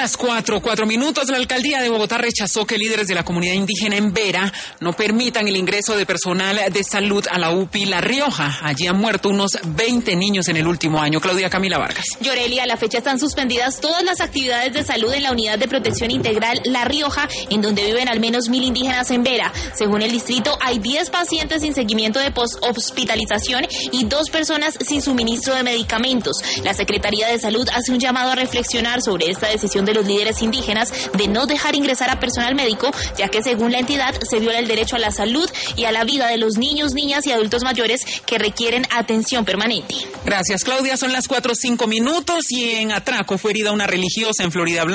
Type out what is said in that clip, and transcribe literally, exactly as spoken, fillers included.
Las cuatro, cuatro minutos, la alcaldía de Bogotá rechazó que líderes de la comunidad indígena en Vera no permitan el ingreso de personal de salud a la U P I La Rioja. Allí han muerto unos veinte niños en el último año. Claudia Camila Vargas. Yoreli, a la fecha están suspendidas todas las actividades de salud en la Unidad de Protección Integral La Rioja, en donde viven al menos mil indígenas en Vera. Según el distrito, hay diez pacientes sin seguimiento de post-hospitalización y dos personas sin suministro de medicamentos. La Secretaría de Salud hace un llamado a reflexionar sobre esta decisión de los líderes indígenas de no dejar ingresar a personal médico, ya que según la entidad se viola el derecho a la salud y a la vida de los niños, niñas y adultos mayores que requieren atención permanente. Gracias, Claudia. Son las cuatro, cinco minutos y en atraco fue herida una religiosa en Florida Blanca.